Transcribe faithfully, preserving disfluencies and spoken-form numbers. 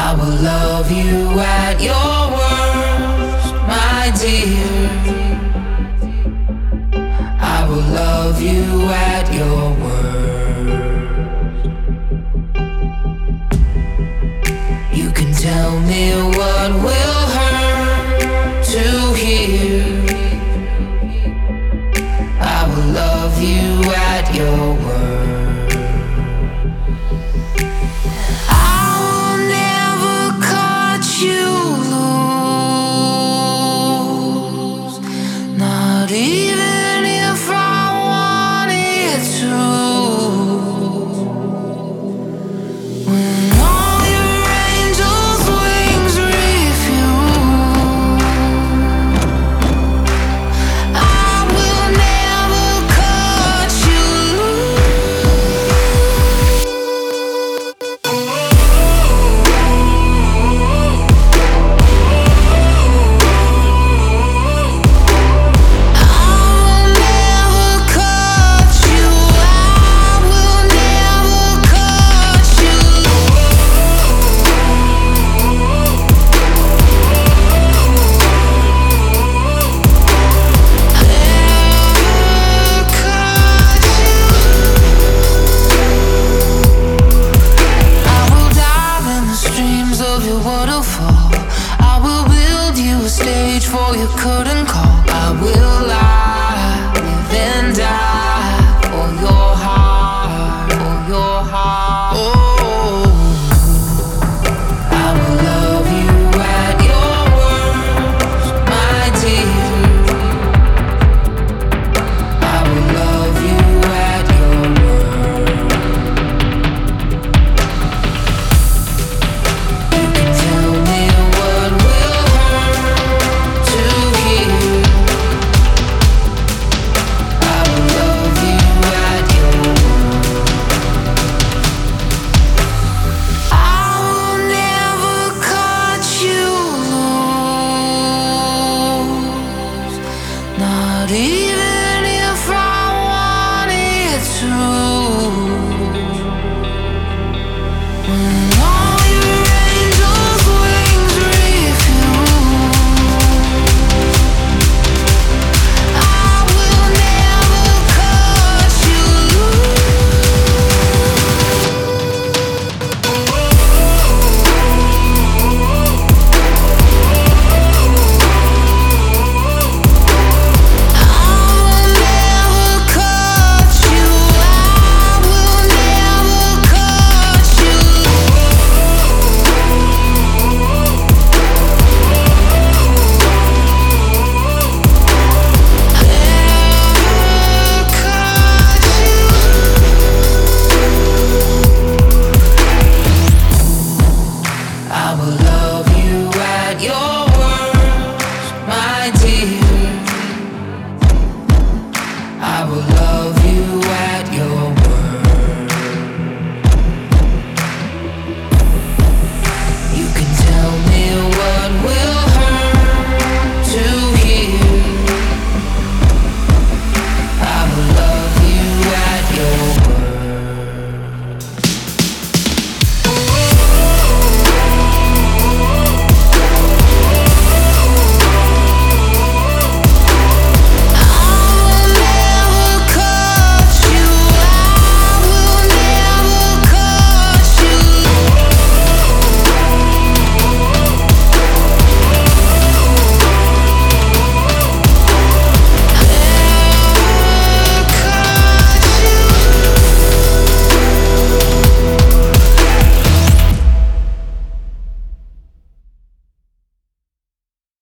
I will love you at your worst, my dear. I will love you at your worst. You can tell me what will hurt to hear. I will love you at your worst. Even if I wanted to, when all your angels' wings refuse, I will never cut you for your curtain call. I will lie, live and die for your heart, for your heart. Oh, I will love you at your worst, my dear. I will love you at your worst. You can tell me what will hurt to hear. I will love you at your worst. I will never cut you loose, not even if I wanted to. When